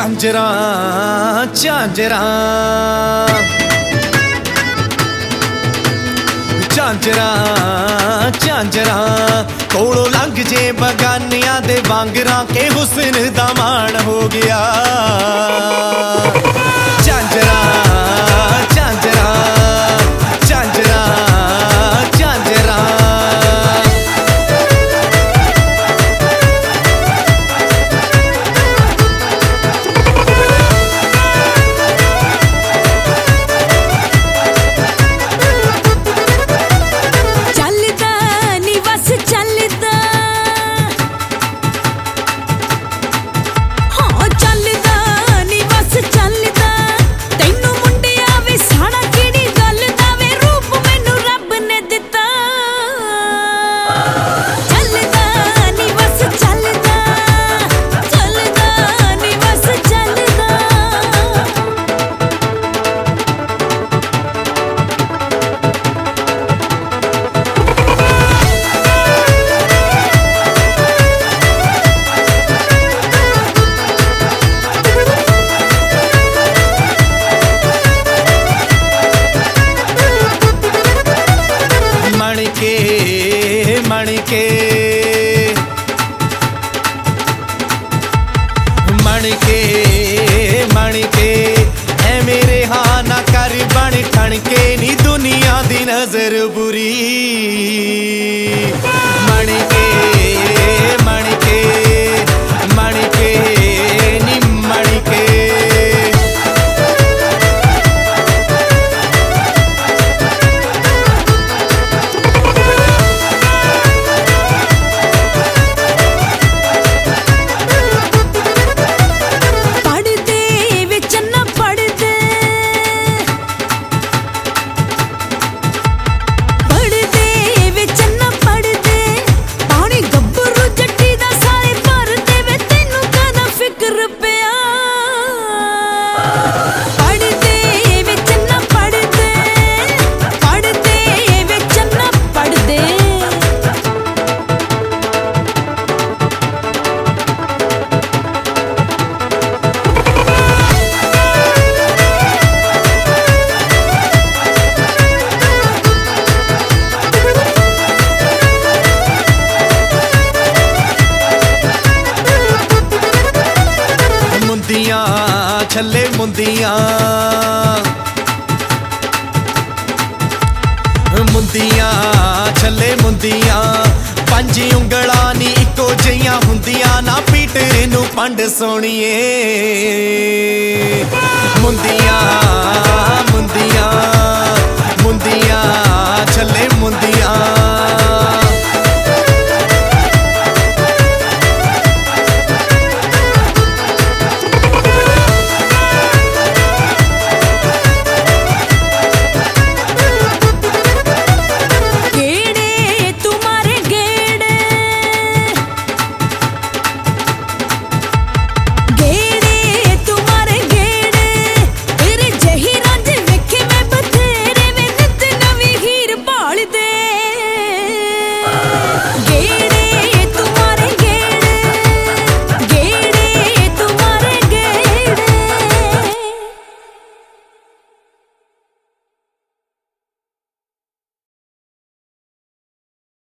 झांजरा झांजरा झांजरा झांजरा कोलों लंघ जे बगानिया दे वांगरा के हुस्न दा मान हो गया। झांजरा झांजरा झांजरा झांजरा मणके ऐ मेरे हाँ ना कर बन ठण के नी दुनिया दी नजर बुरी। मणके मणके मणके नी मणके छले मुंदियां मुंदियां छले मुंदियां पंज उंगलां नी इको जिहियां हुंदियां ना पीटरे नूं पंड सोणीए मुंदियां